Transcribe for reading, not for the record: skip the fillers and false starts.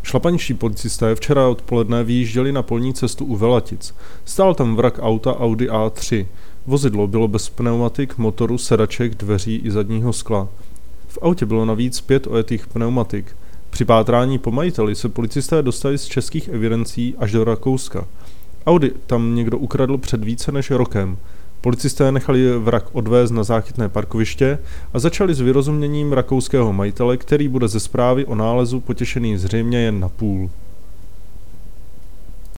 Šlapanští policisté včera odpoledne vyjížděli na polní cestu u Velatic. Stál tam vrak auta Audi A3. Vozidlo bylo bez pneumatik, motoru, sedaček, dveří i zadního skla. V autě bylo navíc 5 ojetých pneumatik. Při pátrání po majiteli se policisté dostali z českých evidencí až do Rakouska. Audi tam někdo ukradl před více než rokem. Policisté nechali vrak odvést na záchytné parkoviště a začali s vyrozuměním rakouského majitele, který bude ze zprávy o nálezu potěšený zřejmě jen napůl.